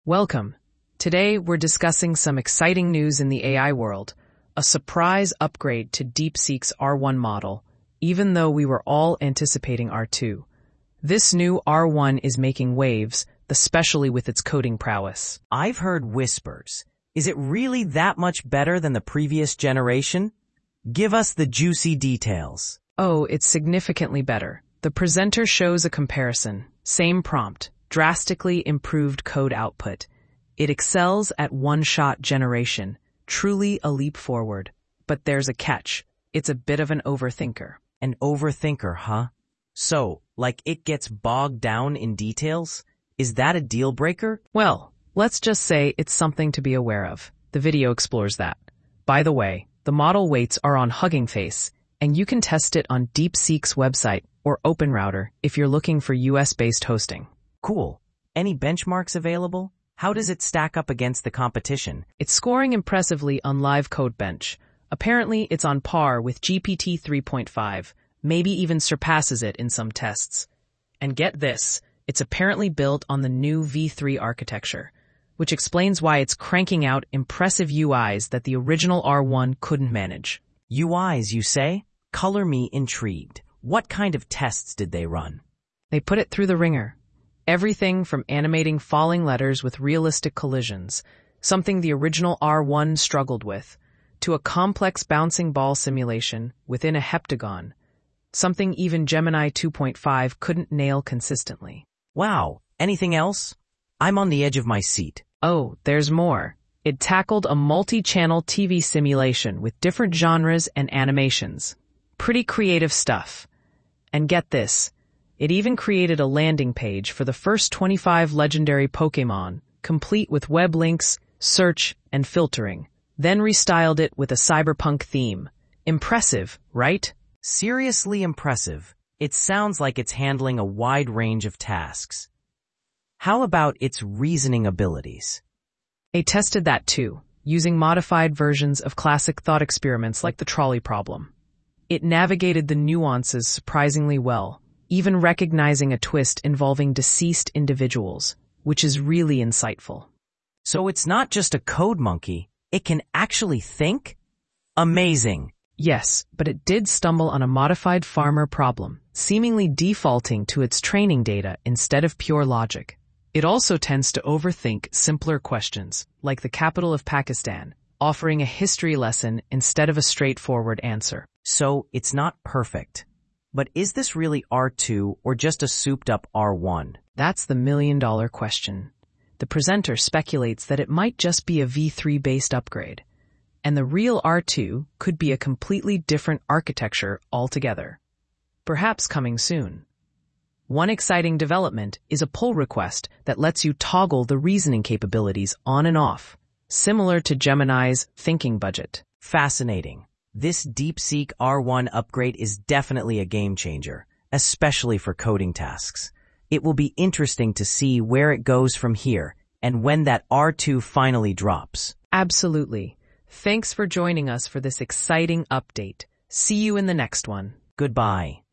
Welcome. Today, we're discussing some exciting news in the AI world, a surprise upgrade to DeepSeek's R1 model, even though we were all anticipating R2. This new R1 is making waves, especially with its coding prowess. I've heard whispers. Is it really that much better than the previous generation? Give us the juicy details. Oh, it's significantly better. The presenter shows a comparison. Same prompt, drastically improved code output. It excels at one-shot generation, truly a leap forward. But there's a catch. It's a bit of an overthinker. An overthinker, huh? So, like it gets bogged down in details? Is that a deal breaker? Well, let's just say it's something to be aware of. The video explores that. By the way, the model weights are on Hugging Face, and you can test it on DeepSeek's website or OpenRouter if you're looking for US-based hosting. Cool. Any benchmarks available? How does it stack up against the competition? It's scoring impressively on Live Code Bench. Apparently, it's on par with GPT 3.5, maybe even surpasses it in some tests. And get this, it's apparently built on the new V3 architecture, which explains why it's cranking out impressive UIs that the original R1 couldn't manage. UIs, you say? Color me intrigued. What kind of tests did they run? They put it through the ringer. Everything from animating falling letters with realistic collisions, something the original R1 struggled with, to a complex bouncing ball simulation within a heptagon, something even Gemini 2.5 couldn't nail consistently. Wow. Anything else? I'm on the edge of my seat. Oh, there's more. It tackled a multi-channel TV simulation with different genres and animations. Pretty creative stuff. And get this. It even created a landing page for the first 25 legendary Pokémon, complete with web links, search, and filtering, then restyled it with a cyberpunk theme. Impressive, right? Seriously impressive. It sounds like it's handling a wide range of tasks. How about its reasoning abilities? They tested that too, using modified versions of classic thought experiments like the trolley problem. It navigated the nuances surprisingly well, even recognizing a twist involving deceased individuals, which is really insightful. So it's not just a code monkey, it can actually think? Amazing. Yes, but it did stumble on a modified farmer problem, seemingly defaulting to its training data instead of pure logic. It also tends to overthink simpler questions, like the capital of Pakistan, offering a history lesson instead of a straightforward answer. So it's not perfect. But is this really R2 or just a souped-up R1? That's the million-dollar question. The presenter speculates that it might just be a V3-based upgrade, and the real R2 could be a completely different architecture altogether. Perhaps coming soon. One exciting development is a pull request that lets you toggle the reasoning capabilities on and off, similar to Gemini's thinking budget. Fascinating. This DeepSeek R1 upgrade is definitely a game changer, especially for coding tasks. It will be interesting to see where it goes from here and when that R2 finally drops. Absolutely. Thanks for joining us for this exciting update. See you in the next one. Goodbye.